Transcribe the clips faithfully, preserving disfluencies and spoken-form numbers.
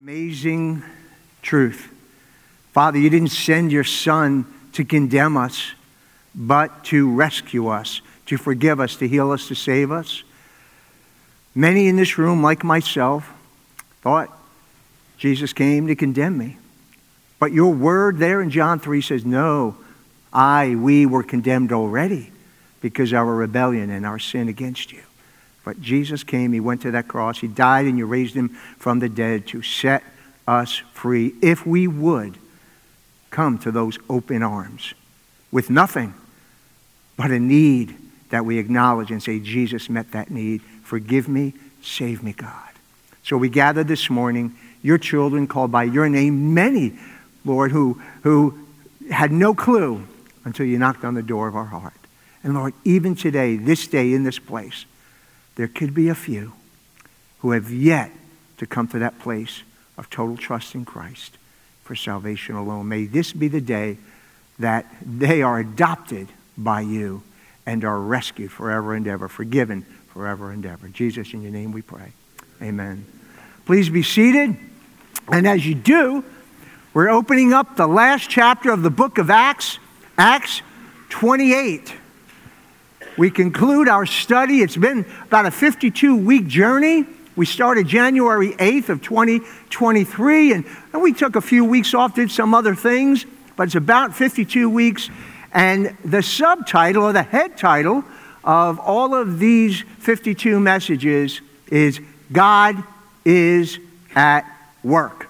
Amazing truth. Father, you didn't send your Son to condemn us, but to rescue us, to forgive us, to heal us, to save us. Many in this room, like myself, thought Jesus came to condemn me. But your word there in John three says, no, I, we were condemned already because of our rebellion and our sin against you. But Jesus came, he went to that cross, he died, and you raised him from the dead to set us free. If we would come to those open arms with nothing but a need that we acknowledge and say, Jesus met that need. Forgive me, save me, God. So we gather this morning, your children called by your name, many, Lord, who, who had no clue until you knocked on the door of our heart. And Lord, even today, this day in this place, there could be a few who have yet to come to that place of total trust in Christ for salvation alone. May this be the day that they are adopted by you and are rescued forever and ever, forgiven forever and ever. Jesus, in your name we pray. Amen. Please be seated. And as you do, we're opening up the last chapter of the book of Acts, Acts twenty-eight. We conclude our study. It's been about a fifty-two week journey. We started January eighth of twenty twenty-three, and, and we took a few weeks off, did some other things, but it's about fifty-two weeks. And the subtitle, or the head title, of all of these fifty-two messages is God is at work.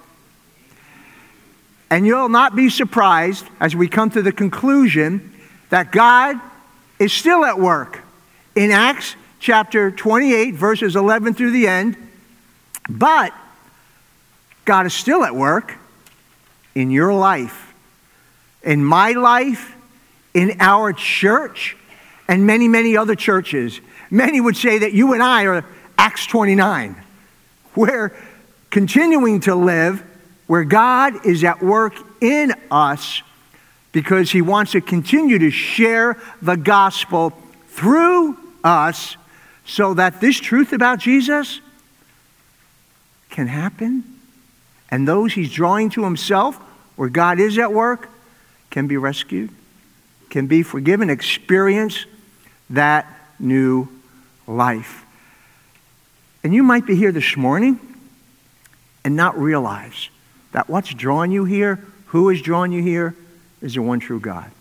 And you'll not be surprised as we come to the conclusion that God is still at work. In Acts chapter twenty-eight, verses eleven through the end. But God is still at work in your life, in my life, in our church, and many, many other churches. Many would say that you and I are Acts twenty-nine. We're continuing to live where God is at work in us because he wants to continue to share the gospel through us so that this truth about Jesus can happen. And those he's drawing to himself, where God is at work, can be rescued, can be forgiven, experience that new life. And you might be here this morning and not realize that what's drawn you here, who has drawn you here, is the one true God.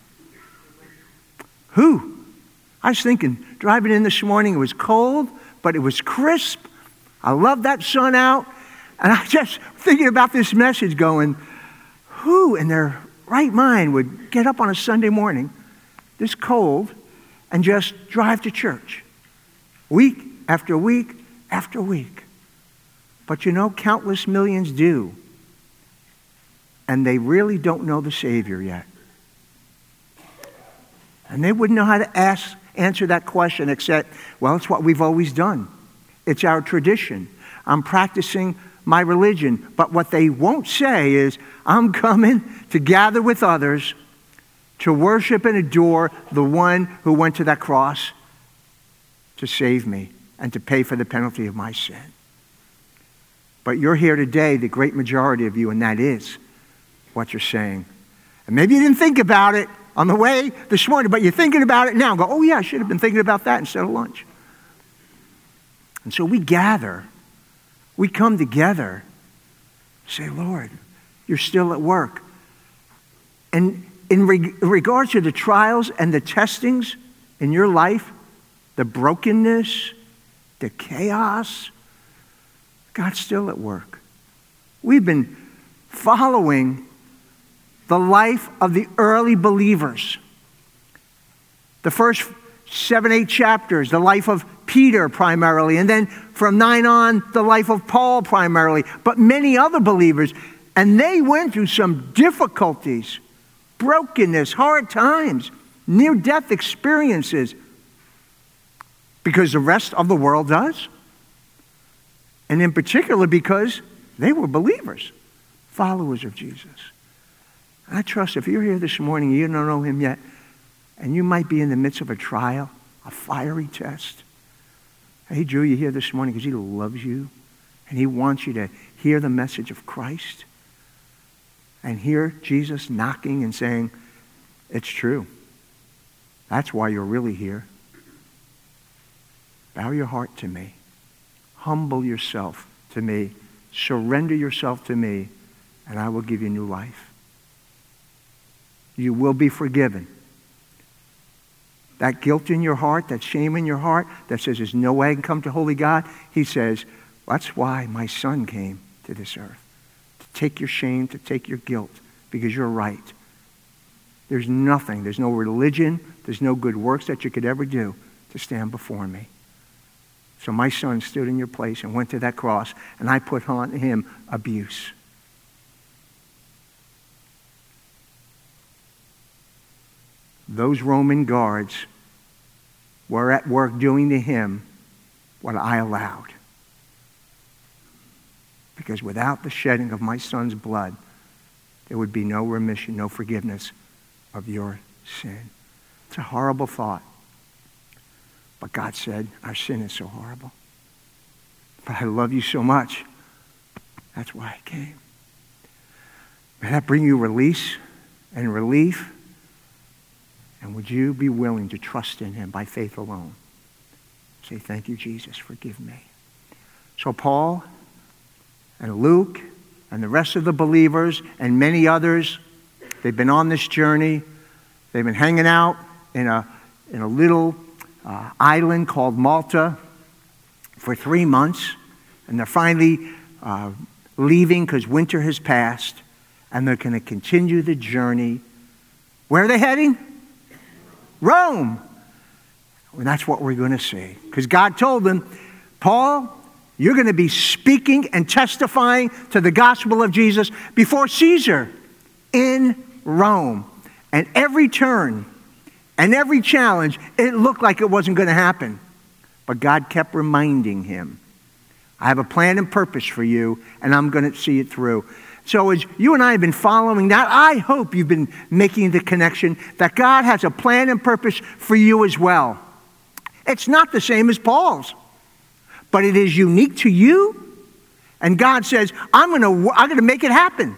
Who? I was thinking, driving in this morning, it was cold, but it was crisp. I love that sun out. And I just thinking about this message going, who in their right mind would get up on a Sunday morning, this cold, and just drive to church? Week after week after week. But you know, countless millions do. And they really don't know the Savior yet. And they wouldn't know how to ask, answer that question except, well, it's what we've always done. It's our tradition. I'm practicing my religion. But what they won't say is, I'm coming to gather with others to worship and adore the one who went to that cross to save me and to pay for the penalty of my sin. But you're here today, the great majority of you, and that is what you're saying. And maybe you didn't think about it on the way this morning, but you're thinking about it now and go, oh yeah, I should have been thinking about that instead of lunch. And so we gather, we come together, say, Lord, you're still at work. And in re- regards to the trials and the testings in your life, the brokenness, the chaos, God's still at work. We've been following the life of the early believers. The first seven, eight chapters, the life of Peter primarily, and then from nine on, the life of Paul primarily, but many other believers. And they went through some difficulties, brokenness, hard times, near-death experiences, because the rest of the world does. And in particular because they were believers, followers of Jesus. I trust if you're here this morning and you don't know him yet, and you might be in the midst of a trial, a fiery test. Hey, Drew, you're here this morning because he loves you, and he wants you to hear the message of Christ and hear Jesus knocking and saying, it's true. That's why you're really here. Bow your heart to me. Humble yourself to me. Surrender yourself to me, and I will give you new life. You will be forgiven. That guilt in your heart, that shame in your heart, that says there's no way I can come to holy God, he says, that's why my son came to this earth. To take your shame, to take your guilt, because you're right. There's nothing, there's no religion, there's no good works that you could ever do to stand before me. So my son stood in your place and went to that cross, and I put on him abuse. Those Roman guards were at work doing to him what I allowed. Because without the shedding of my son's blood, there would be no remission, no forgiveness of your sin. It's a horrible thought. But God said, our sin is so horrible. But I love you so much. That's why I came. May that bring you release and relief. And would you be willing to trust in him by faith alone? Say, thank you, Jesus, forgive me. So Paul and Luke and the rest of the believers and many others, they've been on this journey. They've been hanging out in a, in a little uh, island called Malta for three months. And they're finally uh, leaving because winter has passed. And they're going to continue the journey. Where are they heading? Rome. And that's what we're going to see. Because God told them, Paul, you're going to be speaking and testifying to the gospel of Jesus before Caesar in Rome. And every turn and every challenge, it looked like it wasn't going to happen. But God kept reminding him, I have a plan and purpose for you, and I'm going to see it through. So as you and I have been following that, I hope you've been making the connection that God has a plan and purpose for you as well. It's not the same as Paul's, but it is unique to you. And God says, I'm going to, I'm going to make it happen.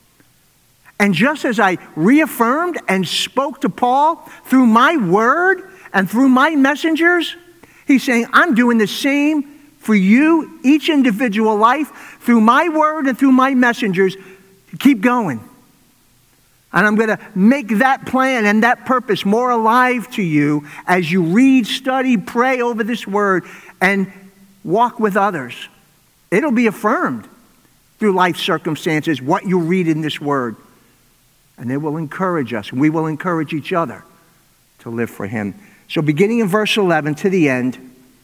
And just as I reaffirmed and spoke to Paul through my word and through my messengers, he's saying, I'm doing the same for you, each individual life, through my word and through my messengers. Keep going. And I'm going to make that plan and that purpose more alive to you as you read, study, pray over this word, and walk with others. It'll be affirmed through life circumstances, what you read in this word. And it will encourage us, and we will encourage each other to live for him. So beginning in verse eleven to the end,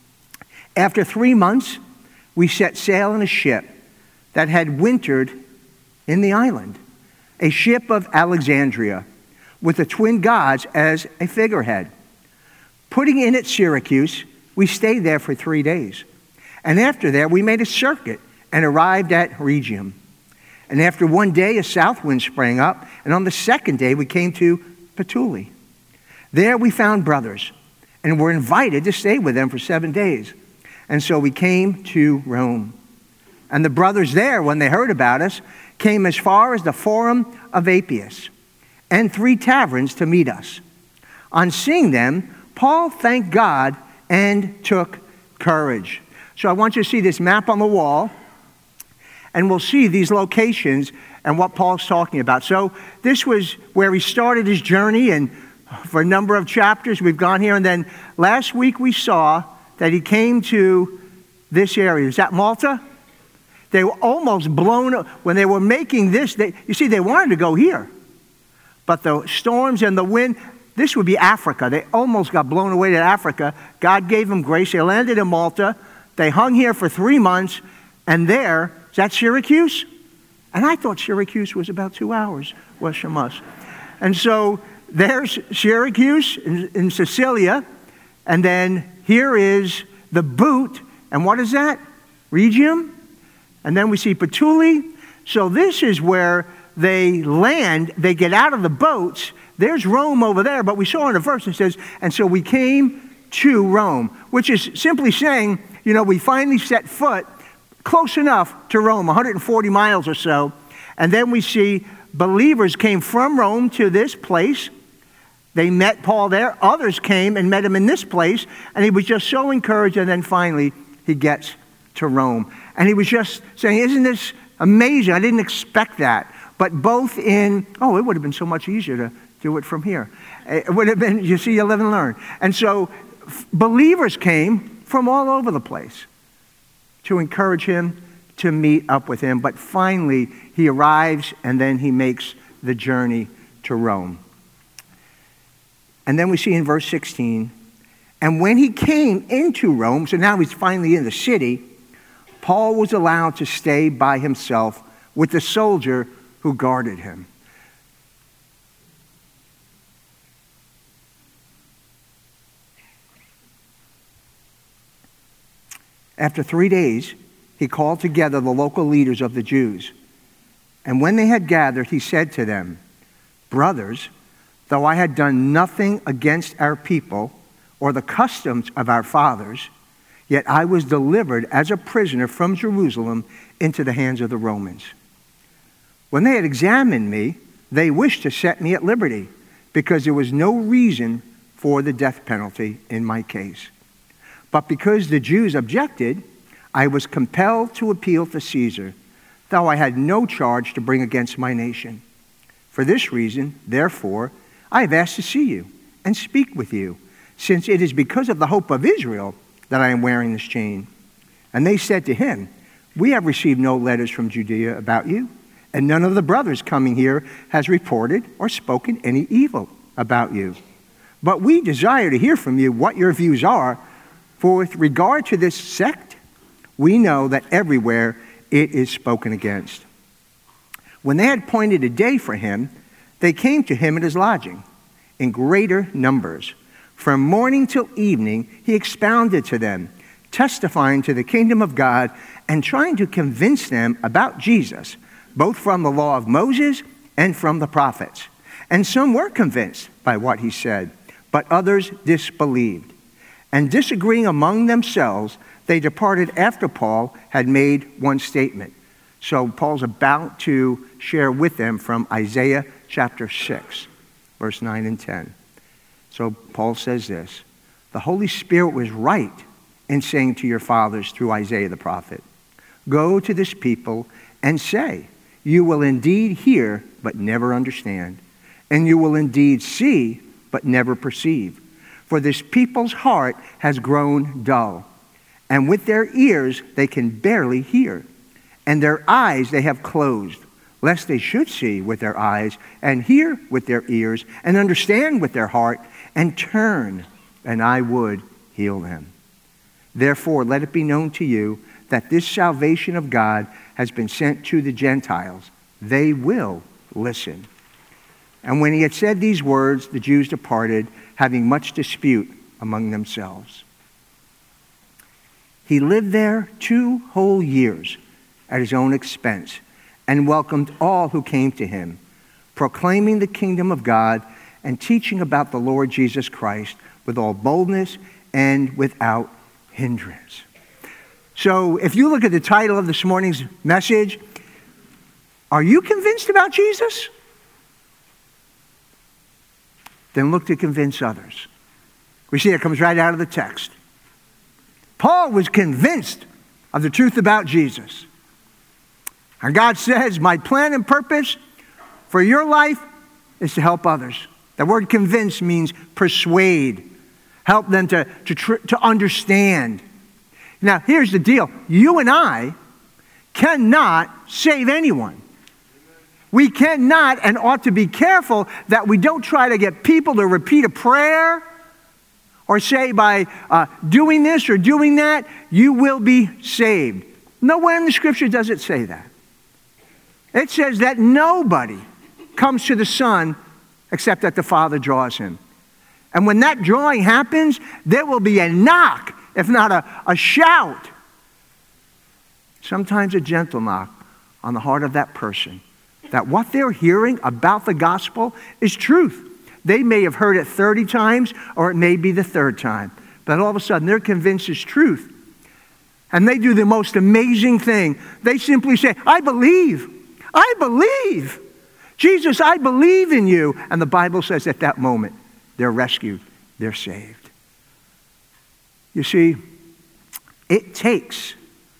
after three months, we set sail in a ship that had wintered in the island, a ship of Alexandria, with the twin gods as a figurehead. Putting in at Syracuse, we stayed there for three days. And after that, we made a circuit and arrived at Rhegium. And after one day, a south wind sprang up, and on the second day, we came to Puteoli. There we found brothers, and were invited to stay with them for seven days. And so we came to Rome. And the brothers there, when they heard about us, came as far as the Forum of Appius, and three taverns to meet us. On seeing them, Paul thanked God and took courage. So I want you to see this map on the wall, and we'll see these locations and what Paul's talking about. So this was where he started his journey, and for a number of chapters we've gone here. And then last week we saw that he came to this area. Is that Malta? They were almost blown up. When they were making this, they, you see, they wanted to go here. But the storms and the wind, this would be Africa. They almost got blown away to Africa. God gave them grace. They landed in Malta. They hung here for three months. And there, is that Syracuse? And I thought Syracuse was about two hours west from us. And so there's Syracuse in, in Sicilia. And then here is the boot. And what is that? Rhegium. And then we see Puteoli. So this is where they land. They get out of the boats. There's Rome over there. But we saw in the verse it says, and so we came to Rome, which is simply saying, you know, we finally set foot close enough to Rome, one hundred forty miles or so. And then we see believers came from Rome to this place. They met Paul there. Others came and met him in this place. And he was just so encouraged. And then finally, he gets to Rome. And he was just saying, isn't this amazing? I didn't expect that. But both in, oh, it would have been so much easier to do it from here. It would have been, you see, you live and learn. And so f- believers came from all over the place to encourage him, to meet up with him. But finally, he arrives and then he makes the journey to Rome. And then we see in verse sixteen, and when he came into Rome, so now he's finally in the city, Paul was allowed to stay by himself with the soldier who guarded him. After three days, he called together the local leaders of the Jews. And when they had gathered, he said to them, brothers, though I had done nothing against our people or the customs of our fathers, yet I was delivered as a prisoner from Jerusalem into the hands of the Romans. When they had examined me, they wished to set me at liberty, because there was no reason for the death penalty in my case. But because the Jews objected, I was compelled to appeal to Caesar, though I had no charge to bring against my nation. For this reason, therefore, I have asked to see you and speak with you, since it is because of the hope of Israel that I am wearing this chain. And they said to him, we have received no letters from Judea about you, and none of the brothers coming here has reported or spoken any evil about you. But we desire to hear from you what your views are, for with regard to this sect, we know that everywhere it is spoken against. When they had appointed a day for him, they came to him at his lodging in greater numbers. From morning till evening, he expounded to them, testifying to the kingdom of God and trying to convince them about Jesus, both from the law of Moses and from the prophets. And some were convinced by what he said, but others disbelieved. And disagreeing among themselves, they departed after Paul had made one statement. So Paul's about to share with them from Isaiah chapter six, verse nine and ten. So Paul says this, the Holy Spirit was right in saying to your fathers through Isaiah the prophet, go to this people and say, you will indeed hear, but never understand, and you will indeed see, but never perceive. For this people's heart has grown dull, and with their ears they can barely hear, and their eyes they have closed, lest they should see with their eyes, and hear with their ears, and understand with their heart, and turn, and I would heal them. Therefore, let it be known to you that this salvation of God has been sent to the Gentiles. They will listen. And when he had said these words, the Jews departed, having much dispute among themselves. He lived there two whole years at his own expense and welcomed all who came to him, proclaiming the kingdom of God and teaching about the Lord Jesus Christ with all boldness and without hindrance. So if you look at the title of this morning's message, are you convinced about Jesus? Then look to convince others. We see it comes right out of the text. Paul was convinced of the truth about Jesus. And God says, my plan and purpose for your life is to help others. The word convince means persuade. Help them to, to, tr- to understand. Now, here's the deal. You and I cannot save anyone. We cannot and ought to be careful that we don't try to get people to repeat a prayer or say by uh, doing this or doing that, you will be saved. Nowhere in the scripture does it say that. It says that nobody comes to the Son except that the Father draws him. And when that drawing happens, there will be a knock, if not a, a shout. Sometimes a gentle knock on the heart of that person. That what they're hearing about the gospel is truth. They may have heard it thirty times, or it may be the third time. But all of a sudden, they're convinced it's truth. And they do the most amazing thing. They simply say, I believe. I believe. Jesus, I believe in you. And the Bible says at that moment, they're rescued. They're saved. You see, it takes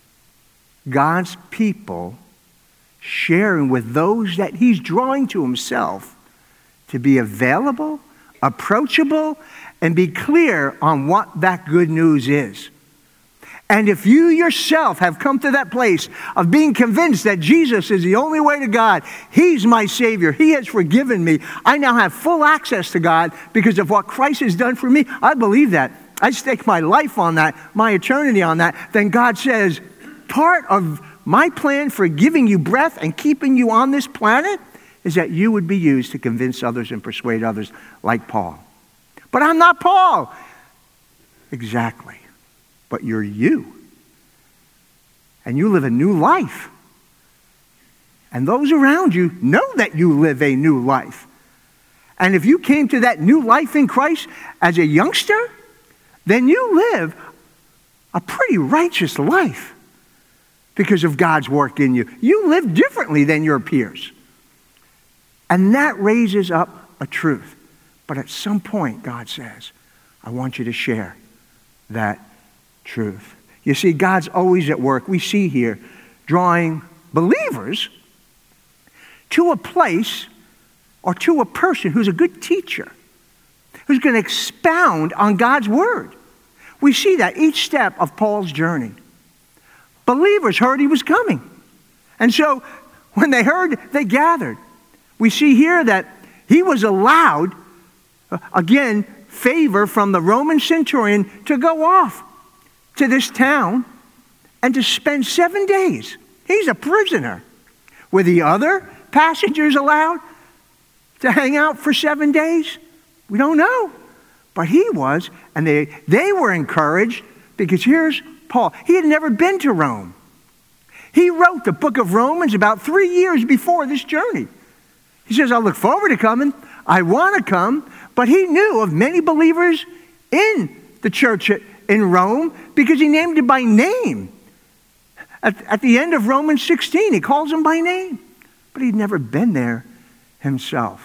God's people sharing with those that he's drawing to himself to be available, approachable, and be clear on what that good news is. And if you yourself have come to that place of being convinced that Jesus is the only way to God, he's my Savior, he has forgiven me, I now have full access to God because of what Christ has done for me, I believe that. I stake my life on that, my eternity on that. Then God says, part of my plan for giving you breath and keeping you on this planet is that you would be used to convince others and persuade others like Paul. But I'm not Paul. Exactly. But you're you. And you live a new life. And those around you know that you live a new life. And if you came to that new life in Christ as a youngster, then you live a pretty righteous life because of God's work in you. You live differently than your peers. And that raises up a truth. But at some point, God says, I want you to share that truth. You see, God's always at work. We see here drawing believers to a place or to a person who's a good teacher, who's going to expound on God's word. We see that each step of Paul's journey. Believers heard he was coming. And so when they heard, they gathered. We see here that he was allowed, again, favor from the Roman centurion to go off to this town and to spend seven days. He's a prisoner. Were the other passengers allowed to hang out for seven days? We don't know. But he was, and they, they were encouraged because here's Paul. He had never been to Rome. He wrote the book of Romans about three years before this journey. He says, I look forward to coming. I want to come. But he knew of many believers in the church in Rome because he named it by name. At, at the end of Romans sixteen, he calls them by name. But he'd never been there himself.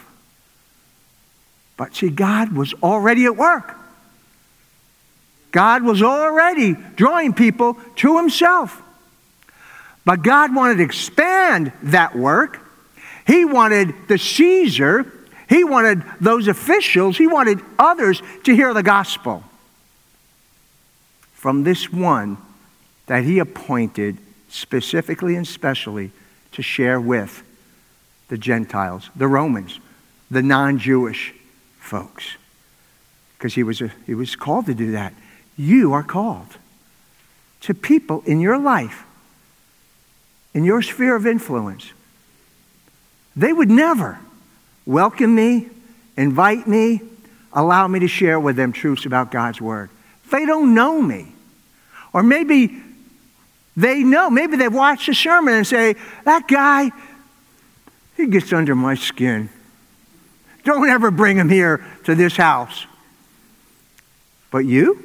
But see, God was already at work. God was already drawing people to himself. But God wanted to expand that work. He wanted the Caesar, he wanted those officials, he wanted others to hear the gospel from this one that he appointed specifically and specially to share with the Gentiles, the Romans, the non-Jewish folks. Because he was a, he was called to do that. You are called to people in your life, in your sphere of influence. They would never welcome me, invite me, allow me to share with them truths about God's word. They don't know me. Or maybe they know, maybe they've watched a sermon and say, that guy, he gets under my skin. Don't ever bring him here to this house. But you?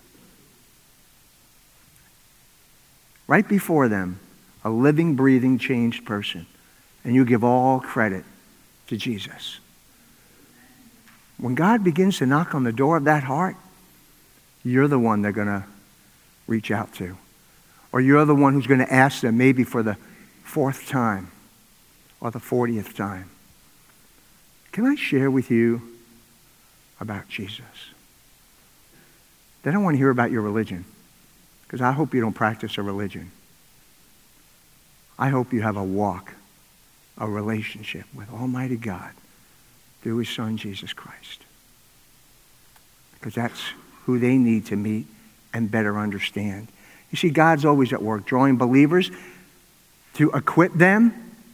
Right before them, a living, breathing, changed person. And you give all credit to Jesus. When God begins to knock on the door of that heart, you're the one they're going to reach out to. Or you're the one who's going to ask them maybe for the fourth time or the fortieth time. Can I share with you about Jesus? They don't want to hear about your religion, because I hope you don't practice a religion. I hope you have a walk, a relationship with Almighty God through his Son, Jesus Christ. Because that's who they need to meet and better understand. You see, God's always at work, drawing believers to equip them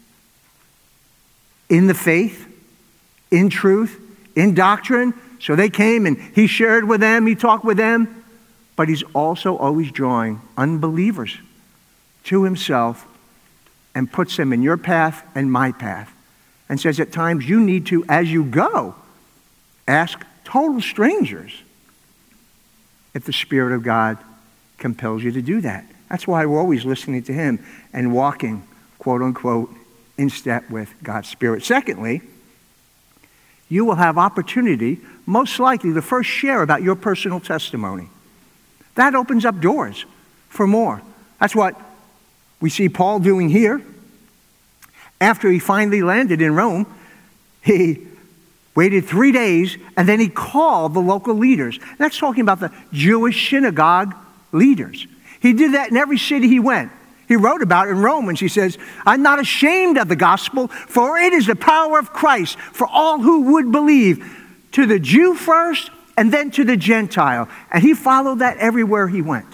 in the faith, in truth, in doctrine. So they came and he shared with them, he talked with them. But he's also always drawing unbelievers to himself and puts them in your path and my path. And says at times you need to, as you go, ask total strangers if the Spirit of God compels you to do that. That's why we're always listening to him and walking, quote unquote, in step with God's Spirit. Secondly, you will have opportunity, most likely, to first share about your personal testimony. That opens up doors for more. That's what we see Paul doing here. After he finally landed in Rome, he waited three days, and then he called the local leaders. That's talking about the Jewish synagogue leaders. He did that in every city he went. He wrote about it in Romans. He says, I'm not ashamed of the gospel, for it is the power of Christ for all who would believe, to the Jew first and then to the Gentile. And he followed that everywhere he went.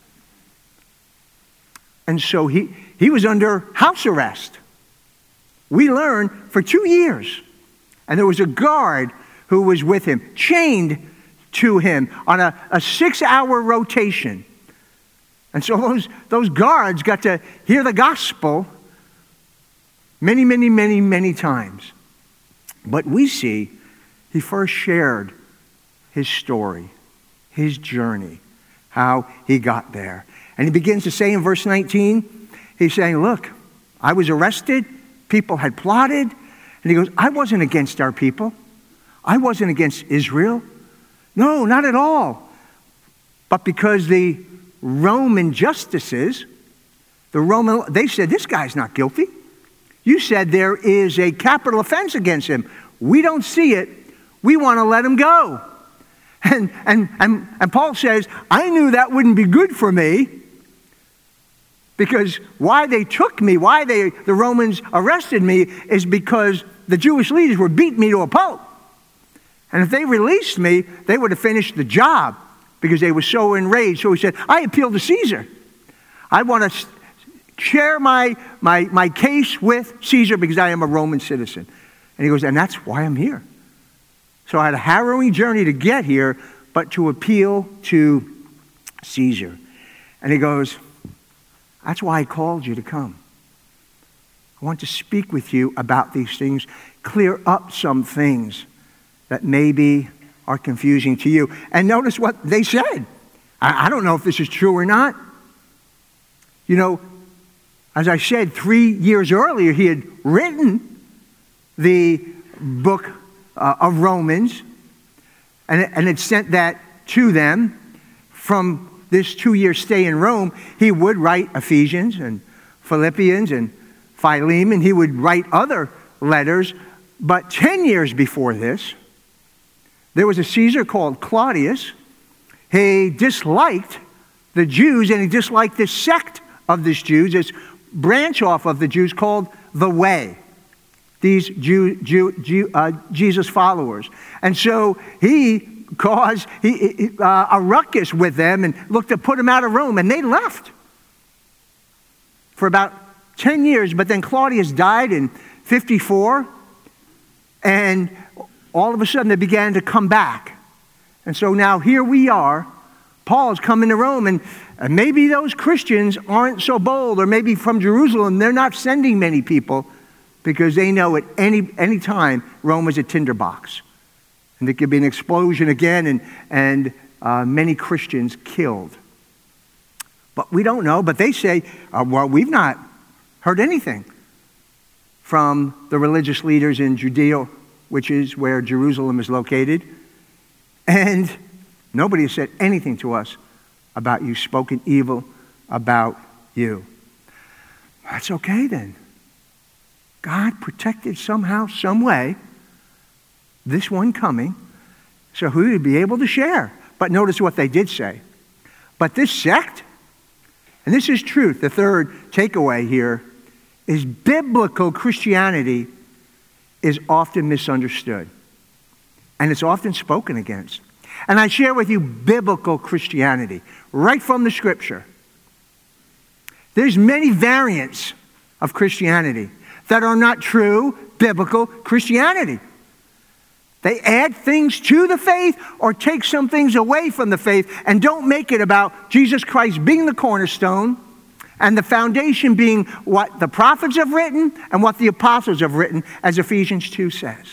And so he, he was under house arrest. We learn for two years. And there was a guard who was with him, chained to him on a, a six-hour rotation. And so those, those guards got to hear the gospel many, many, many, many times. But we see he first shared his story, his journey, how he got there. And he begins to say in verse nineteen, he's saying, look, I was arrested, people had plotted, and he goes, I wasn't against our people. I wasn't against Israel. No, not at all. But because the Roman justices, the Roman, they said, this guy's not guilty. You said there is a capital offense against him. We don't see it. We want to let him go. And, and, and, and Paul says, I knew that wouldn't be good for me, because why they took me, why they, the Romans arrested me, is because the Jewish leaders were beating me to a pulp. And if they released me, they would have finished the job, because they were so enraged. So he said, I appeal to Caesar. I want to share my, my, my case with Caesar because I am a Roman citizen. And he goes, and that's why I'm here. So I had a harrowing journey to get here, but to appeal to Caesar. And he goes, that's why I called you to come. I want to speak with you about these things, clear up some things that maybe are confusing to you. And notice what they said. I, I don't know if this is true or not. You know, as I said, three years earlier, he had written the book uh, of Romans and, and had sent that to them. From this two-year stay in Rome, he would write Ephesians and Philippians and Philemon. He would write other letters. But ten years before this, there was a Caesar called Claudius. He disliked the Jews, and he disliked this sect of the Jews, this branch off of the Jews called the Way, these Jew, Jew, Jew, uh, Jesus followers. And so he caused he, uh, a ruckus with them and looked to put them out of Rome, and they left for about ten years. But then Claudius died in fifty-four, and all of a sudden they began to come back. And so now here we are. Paul is coming to Rome, and maybe those Christians aren't so bold, or maybe from Jerusalem they're not sending many people because they know at any, any time Rome is a tinderbox. And there could be an explosion again, and, and uh, many Christians killed. But we don't know. But they say, uh, well, we've not heard anything from the religious leaders in Judea, which is where Jerusalem is located. And nobody has said anything to us about you, spoken evil about you. That's okay then. God protected somehow, some way, this one coming, so he would be able to share. But notice what they did say. But this sect, and this is truth, the third takeaway here, is biblical Christianity is often misunderstood. And it's often spoken against. And I share with you biblical Christianity, right from the Scripture. There's many variants of Christianity that are not true biblical Christianity. They add things to the faith or take some things away from the faith and don't make it about Jesus Christ being the cornerstone and the foundation being what the prophets have written and what the apostles have written, as Ephesians two says.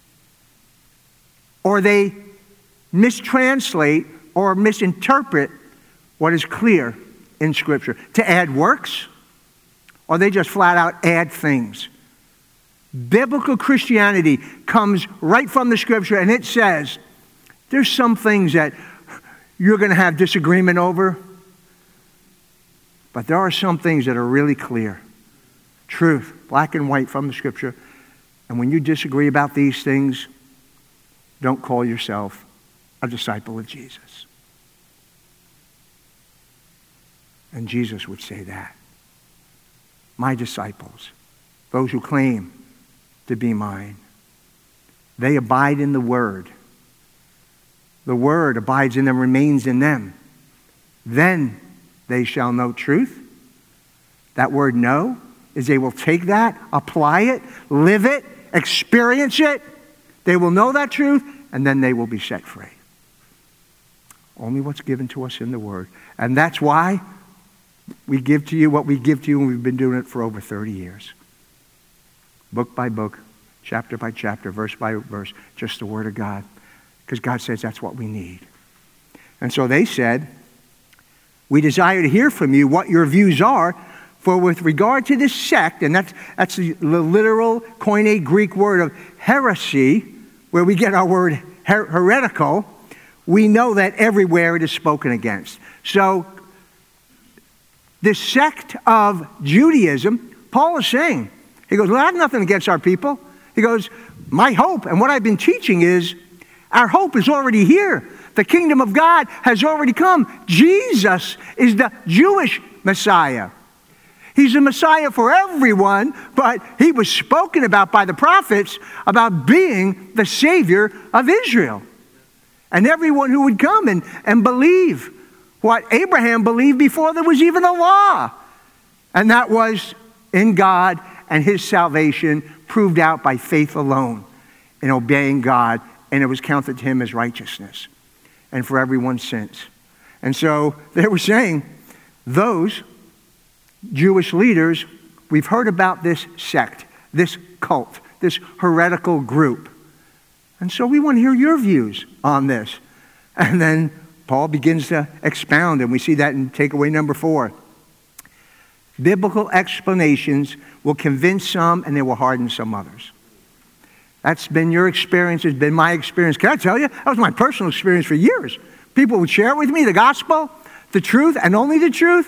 Or they mistranslate or misinterpret what is clear in Scripture? To add works? Or they just flat out add things? Biblical Christianity comes right from the Scripture, and it says there's some things that you're going to have disagreement over, but there are some things that are really clear. Truth, black and white from the Scripture. And when you disagree about these things, don't call yourself a disciple of Jesus. And Jesus would say that. My disciples, those who claim to be mine, they abide in the Word. The Word abides in them, remains in them. Then they shall know truth. That word know is they will take that, apply it, live it, experience it. They will know that truth, and then they will be set free. Only what's given to us in the Word. And that's why we give to you what we give to you, and we've been doing it for over thirty years. Book by book, chapter by chapter, verse by verse, just the Word of God. Because God says that's what we need. And so they said, we desire to hear from you what your views are, for with regard to this sect, and that's, that's the literal Koine Greek word of heresy, where we get our word her- heretical, we know that everywhere it is spoken against. So, this sect of Judaism, Paul is saying, he goes, well, I have nothing against our people. He goes, my hope and what I've been teaching is, our hope is already here. The kingdom of God has already come. Jesus is the Jewish Messiah. He's the Messiah for everyone, but he was spoken about by the prophets about being the Savior of Israel. And everyone who would come and, and believe what Abraham believed before there was even a law. And that was in God and his salvation proved out by faith alone in obeying God, and it was counted to him as righteousness and for everyone's sins. And so they were saying, those Jewish leaders, we've heard about this sect, this cult, this heretical group. And so we want to hear your views on this. And then Paul begins to expound, and we see that in takeaway number four. Biblical explanations will convince some, and they will harden some others. That's been your experience. It's been my experience. Can I tell you? That was my personal experience for years. People would share with me the gospel, the truth, and only the truth.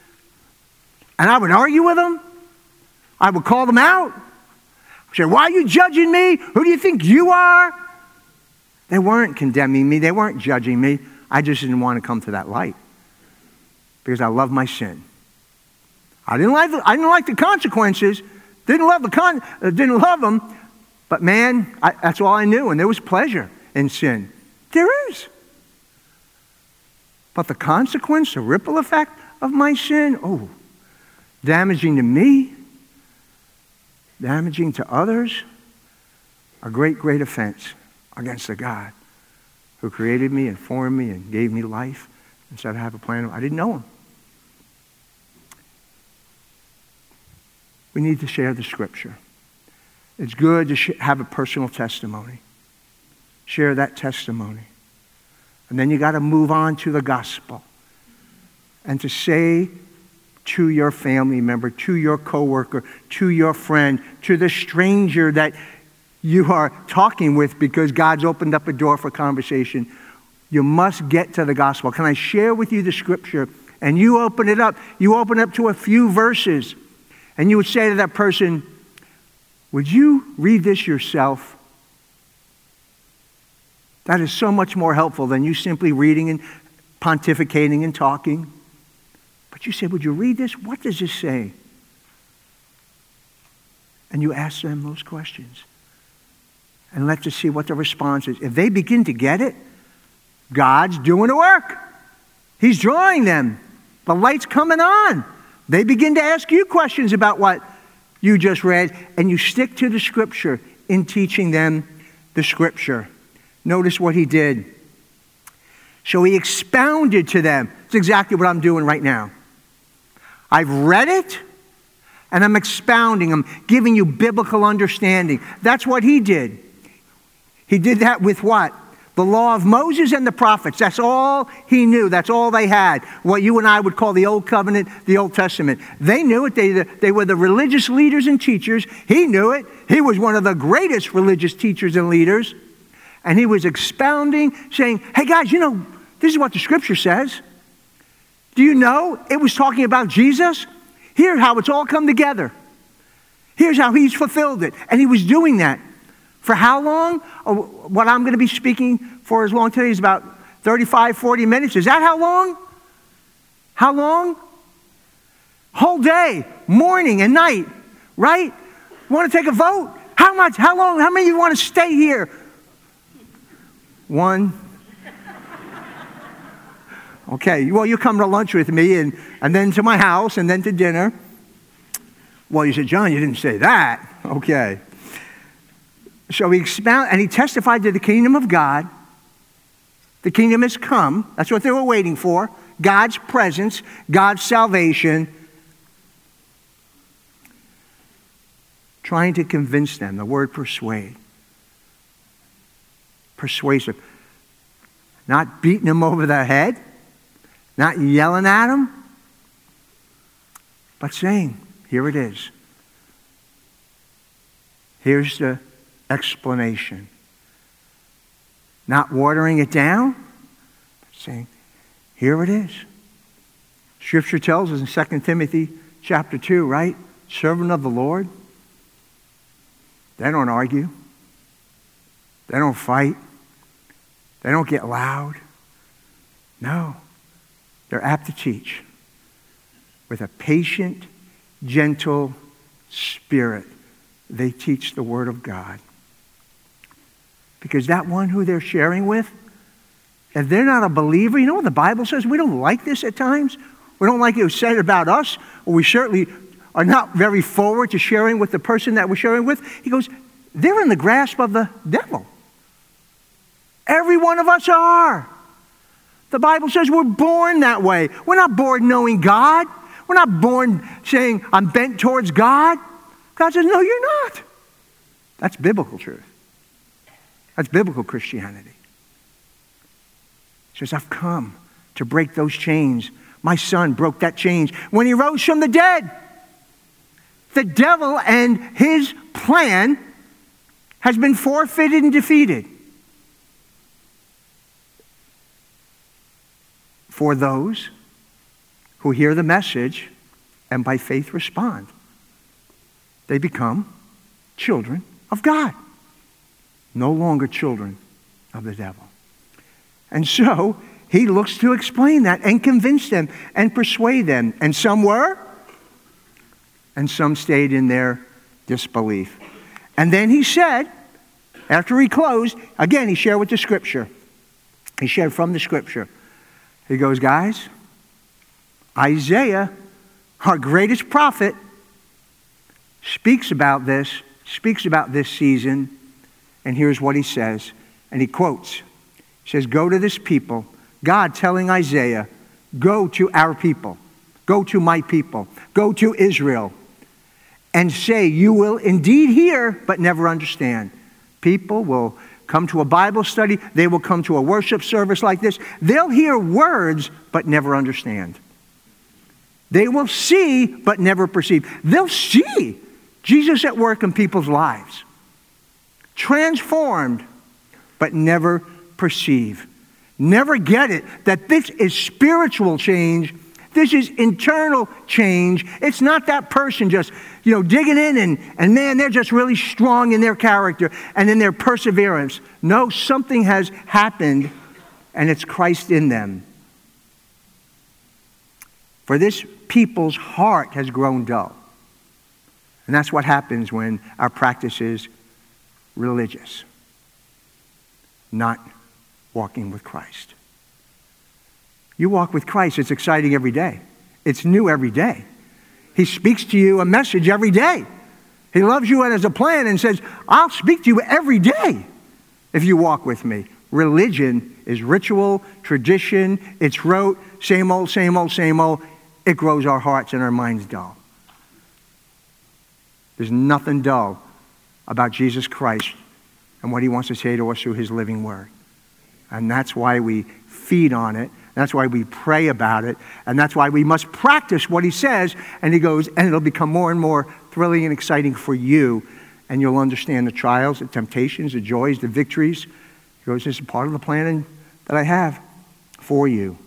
And I would argue with them. I would call them out. I'd say, why are you judging me? Who do you think you are? They weren't condemning me. They weren't judging me. I just didn't want to come to that light because I love my sin. I didn't like the, I didn't like the consequences. Didn't love the con. Uh, didn't love them. But man, I, that's all I knew, and there was pleasure in sin. There is. But the consequence, the ripple effect of my sin, oh, damaging to me, damaging to others, a great, great offense against the God who created me and formed me and gave me life and said I have a plan. I didn't know him. We need to share the scripture. It's good to sh- have a personal testimony. Share that testimony. And then you got to move on to the gospel. And to say to your family member, to your coworker, to your friend, to the stranger that you are talking with because God's opened up a door for conversation, you must get to the gospel. Can I share with you the scripture? And you open it up. You open up to a few verses. And you would say to that person, would you read this yourself? That is so much more helpful than you simply reading and pontificating and talking. But you say, would you read this? What does this say? And you ask them those questions. And let's just see what the response is. If they begin to get it, God's doing the work. He's drawing them. The light's coming on. They begin to ask you questions about what you just read, and you stick to the scripture in teaching them the scripture. Notice what he did. So he expounded to them. It's exactly what I'm doing right now. I've read it, and I'm expounding. I'm giving you biblical understanding. That's what he did. He did that with what? The law of Moses and the prophets. That's all he knew. That's all they had. What you and I would call the Old Covenant, the Old Testament. They knew it. They, they were the religious leaders and teachers. He knew it. He was one of the greatest religious teachers and leaders. And he was expounding, saying, hey guys, you know, this is what the scripture says. Do you know it was talking about Jesus? Here's how it's all come together. Here's how he's fulfilled it. And he was doing that. For how long? Oh, what I'm going to be speaking for as long today is about thirty-five, forty minutes. Is that how long? How long? Whole day, morning and night, right? Want to take a vote? How much? How long? How many of you want to stay here? One. Okay, well, you come to lunch with me and, and then to my house and then to dinner. Well, you said, John, you didn't say that. Okay. So he expounded and he testified to the kingdom of God. The kingdom has come. That's what they were waiting for. God's presence, God's salvation. Trying to convince them. The word persuade. Persuasive. Not beating them over the head. Not yelling at them. But saying, here it is. Here's the explanation. Not watering it down, but saying, here it is. Scripture tells us in Second Timothy chapter two, right? Servant of the Lord. They don't argue. They don't fight. They don't get loud. No. They're apt to teach with a patient, gentle spirit. They teach the Word of God. Because that one who they're sharing with, if they're not a believer, you know what the Bible says? We don't like this at times. We don't like it said about us, or we certainly are not very forward to sharing with the person that we're sharing with. He goes, they're in the grasp of the devil. Every one of us are. The Bible says we're born that way. We're not born knowing God. We're not born saying, I'm bent towards God. God says, no, you're not. That's biblical truth. That's biblical Christianity. He says, I've come to break those chains. My son broke that chain when he rose from the dead. The devil and his plan has been forfeited and defeated. For those who hear the message and by faith respond, they become children of God. No longer children of the devil. And so he looks to explain that and convince them and persuade them. And some were, and some stayed in their disbelief. And then he said, after he closed, again he shared with the scripture. He shared from the scripture. He goes, guys, Isaiah, our greatest prophet, speaks about this, speaks about this season. And here's what he says. And he quotes. He says, go to this people. God telling Isaiah, go to our people. Go to my people. Go to Israel. And say, you will indeed hear, but never understand. People will come to a Bible study. They will come to a worship service like this. They'll hear words, but never understand. They will see, but never perceive. They'll see Jesus at work in people's lives. Transformed, but never perceive. Never get it that this is spiritual change. This is internal change. It's not that person just, you know, digging in and, and man, they're just really strong in their character and in their perseverance. No, something has happened and it's Christ in them. For this people's heart has grown dull. And that's what happens when our practice is religious, not walking with Christ. You walk with Christ, it's exciting every day. It's new every day. He speaks to you a message every day. He loves you and has a plan and says, I'll speak to you every day if you walk with me. Religion is ritual, tradition, it's rote, same old, same old, same old. It grows our hearts and our minds dull. There's nothing dull about Jesus Christ and what he wants to say to us through his living word. And that's why we feed on it. That's why we pray about it. And that's why we must practice what he says. And he goes, and it'll become more and more thrilling and exciting for you. And you'll understand the trials, the temptations, the joys, the victories. He goes, this is part of the plan that I have for you.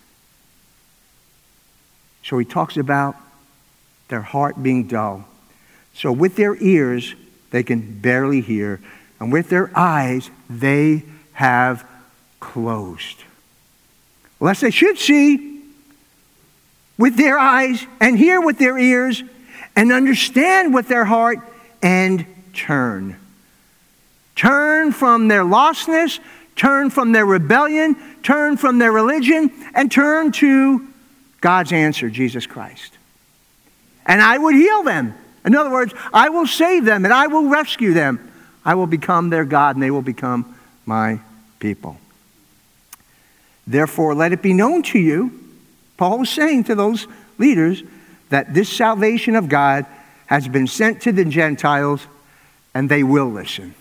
So he talks about their heart being dull. So with their ears, they can barely hear. And with their eyes, they have closed. Lest they should see with their eyes and hear with their ears and understand with their heart and turn. Turn from their lostness, turn from their rebellion, turn from their religion, and turn to God's answer, Jesus Christ. And I would heal them. In other words, I will save them and I will rescue them. I will become their God and they will become my people. Therefore, let it be known to you, Paul was saying to those leaders, that this salvation of God has been sent to the Gentiles and they will listen.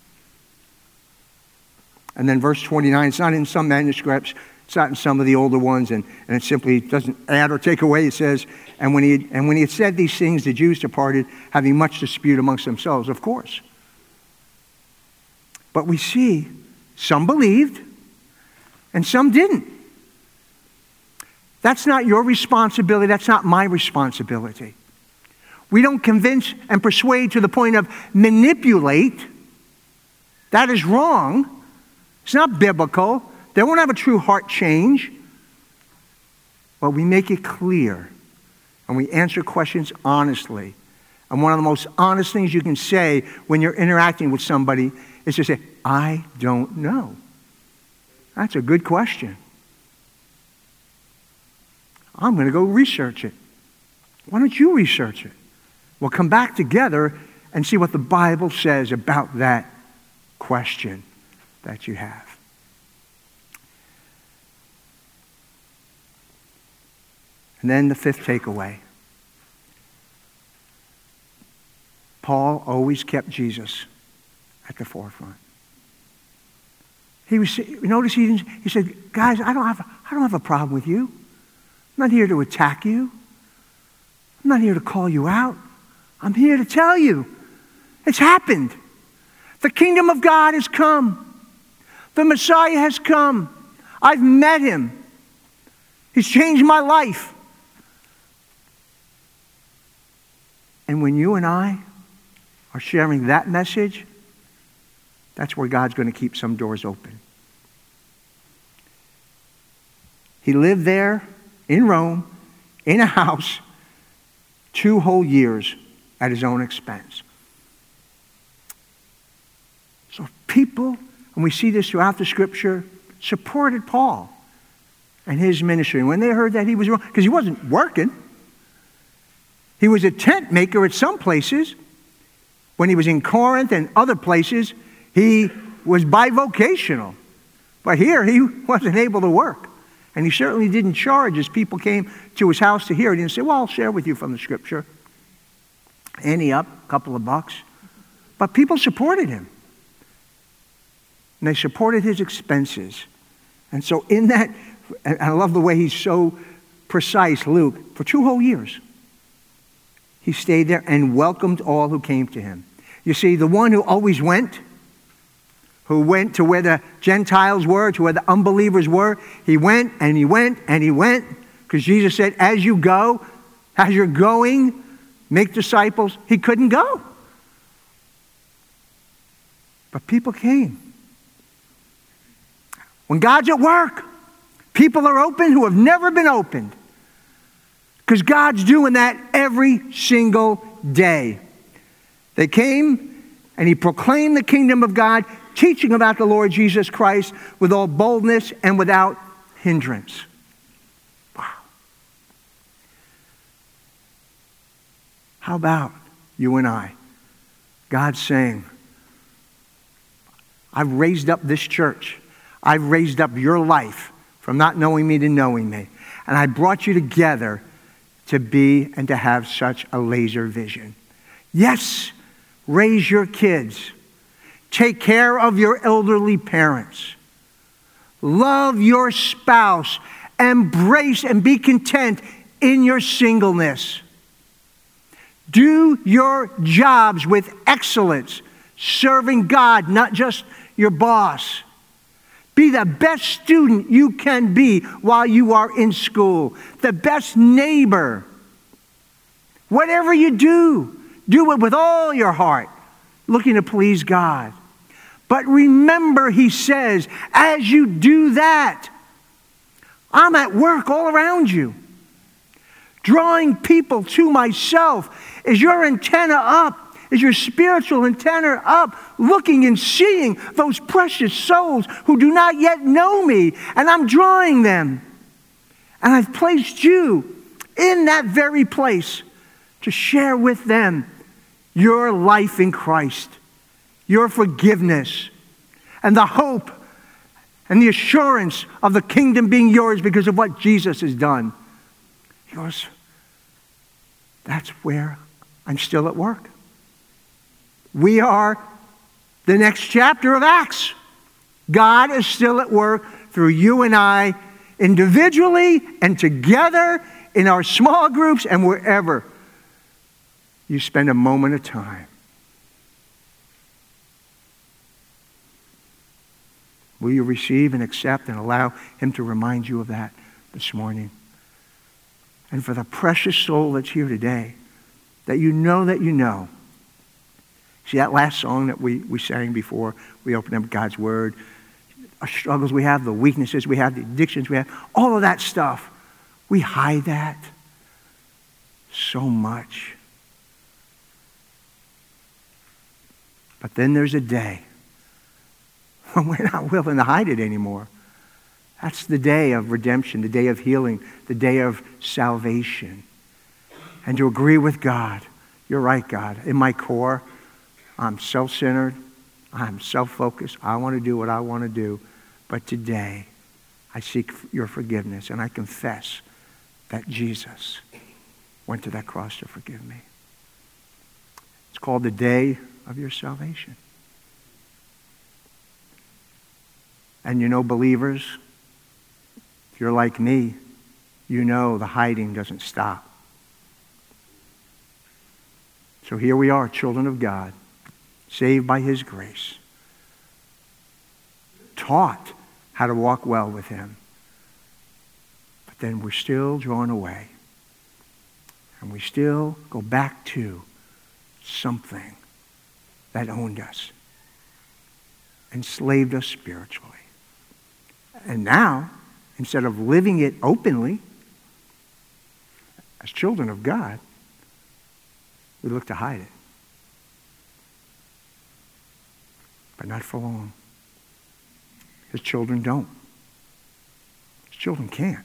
And then verse twenty-nine, it's not in some manuscripts, it's not in some of the older ones, and, and it simply doesn't add or take away. It says, and when, he, and when he had said these things, the Jews departed, having much dispute amongst themselves, of course. But we see some believed and some didn't. That's not your responsibility. That's not my responsibility. We don't convince and persuade to the point of manipulate. That is wrong. It's not biblical. They won't have a true heart change. But we make it clear and we answer questions honestly. And one of the most honest things you can say when you're interacting with somebody is to say, I don't know. That's a good question. I'm going to go research it. Why don't you research it? We'll come back together and see what the Bible says about that question that you have. And then the fifth takeaway. Paul always kept Jesus at the forefront. He was, notice he didn't, he said, guys, I don't have, I don't have a problem with you. I'm not here to attack you. I'm not here to call you out. I'm here to tell you. It's happened. The kingdom of God has come. The Messiah has come. I've met him. He's changed my life. And when you and I are sharing that message, that's where God's going to keep some doors open. He lived there in Rome, in a house, two whole years at his own expense. So people, and we see this throughout the scripture, supported Paul and his ministry. And when they heard that he was wrong, because he wasn't working, he was a tent maker at some places. When he was in Corinth and other places, he was bivocational. But here, he wasn't able to work. And he certainly didn't charge as people came to his house to hear it. He didn't say, well, I'll share with you from the scripture. Ante up, a couple of bucks. But people supported him. And they supported his expenses. And so in that, and I love the way he's so precise, Luke, for two whole years, he stayed there and welcomed all who came to him. You see, the one who always went, who went to where the Gentiles were, to where the unbelievers were, he went and he went and he went, because Jesus said, as you go, as you're going, make disciples. He couldn't go. But people came. When God's at work, people are open who have never been opened. Because God's doing that every single day. They came and he proclaimed the kingdom of God, teaching about the Lord Jesus Christ with all boldness and without hindrance. Wow. How about you and I? God's saying, I've raised up this church. I've raised up your life from not knowing me to knowing me. And I brought you together to be and to have such a laser vision. Yes, raise your kids. Take care of your elderly parents. Love your spouse. Embrace and be content in your singleness. Do your jobs with excellence, serving God, not just your boss. Be the best student you can be while you are in school. The best neighbor. Whatever you do, do it with all your heart, looking to please God. But remember, he says, as you do that, I'm at work all around you. Drawing people to myself. Is your antenna up? Is your spiritual antenna up? Looking and seeing those precious souls who do not yet know me. And I'm drawing them. And I've placed you in that very place to share with them your life in Christ. Your forgiveness. And the hope and the assurance of the kingdom being yours because of what Jesus has done. Yours. That's where I'm still at work. We are the next chapter of Acts. God is still at work through you and I, individually and together in our small groups and wherever you spend a moment of time. Will you receive and accept and allow him to remind you of that this morning? And for the precious soul that's here today, that you know that you know. See that last song that we, we sang before we opened up God's Word? Our struggles we have, the weaknesses we have, the addictions we have, all of that stuff. We hide that so much. But then there's a day when we're not willing to hide it anymore. That's the day of redemption, the day of healing, the day of salvation. And to agree with God. You're right, God. In my core, I'm self-centered. I'm self-focused. I want to do what I want to do. But today, I seek your forgiveness. And I confess that Jesus went to that cross to forgive me. It's called the day of your salvation. And you know, believers, if you're like me, you know the hiding doesn't stop. So here we are, children of God, saved by his grace, taught how to walk well with him. But then we're still drawn away. And we still go back to something that owned us, enslaved us spiritually. And now, instead of living it openly, as children of God, we look to hide it. But not for long. His children don't. His children can't.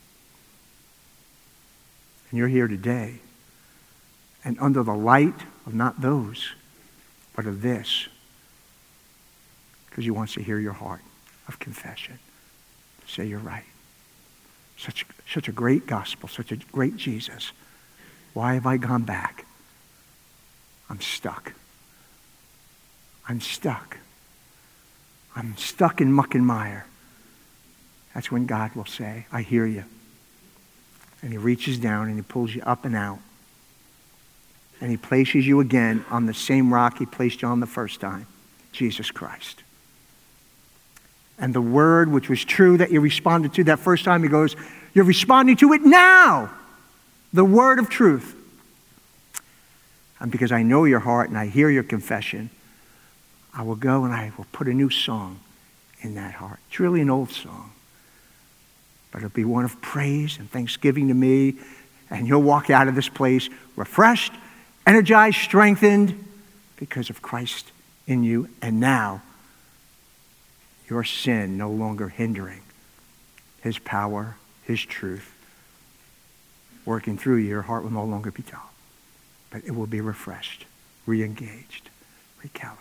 And you're here today, and under the light of not those, but of this, because he wants to hear your heart of confession. Say you're right. Such, such a great gospel, such a great Jesus. Why have I gone back? I'm stuck. I'm stuck. I'm stuck in muck and mire. That's when God will say, I hear you. And he reaches down and he pulls you up and out. And he places you again on the same rock he placed you on the first time, Jesus Christ. And the word which was true that you responded to that first time, he goes, you're responding to it now. The word of truth. And because I know your heart and I hear your confession, I will go and I will put a new song in that heart. It's really an old song. But it'll be one of praise and thanksgiving to me. And you'll walk out of this place refreshed, energized, strengthened because of Christ in you. And now, your sin no longer hindering his power, his truth, working through you. Your heart will no longer be dull, but it will be refreshed, re-engaged, recalibrated.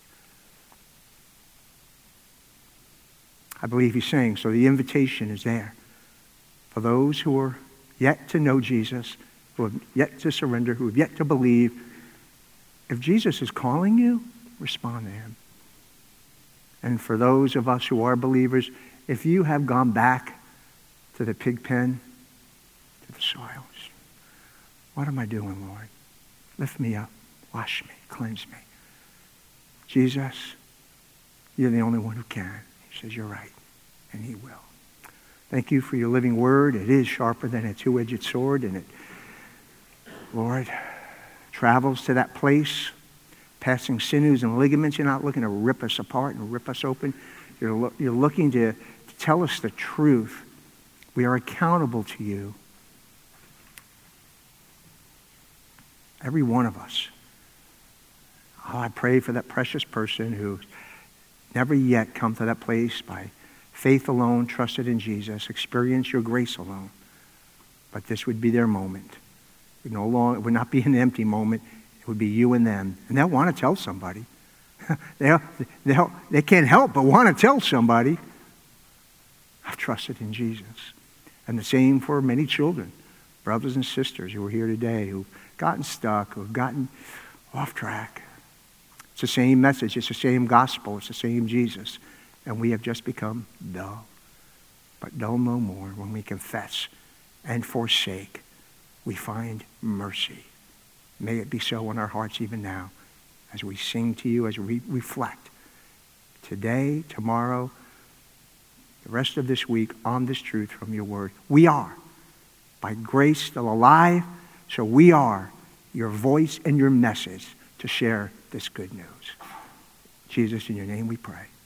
I believe he's saying, so the invitation is there for those who are yet to know Jesus, who have yet to surrender, who have yet to believe. If Jesus is calling you, respond to him. And for those of us who are believers, if you have gone back to the pig pen, to the soils, what am I doing, Lord? Lift me up, wash me, cleanse me. Jesus, you're the only one who can. He says, you're right, and he will. Thank you for your living word. It is sharper than a two-edged sword, and it, Lord, travels to that place, passing sinews and ligaments. You're not looking to rip us apart and rip us open. You're, lo- you're looking to, to tell us the truth. We are accountable to you. Every one of us. Oh, I pray for that precious person who's never yet come to that place by faith alone, trusted in Jesus, experienced your grace alone. But this would be their moment. It, no longer, it would not be an empty moment. It would be you and them. And they'll want to tell somebody. they'll, they'll, they can't help but want to tell somebody. I've trusted in Jesus. And the same for many children, brothers and sisters who are here today, who've gotten stuck, who've gotten off track. It's the same message. It's the same gospel. It's the same Jesus. And we have just become dull. But dull no more. When we confess and forsake, we find mercy. May it be so in our hearts even now as we sing to you, as we reflect today, tomorrow, the rest of this week on this truth from your word. We are, by grace, still alive, so we are your voice and your message to share this good news. Jesus, in your name we pray.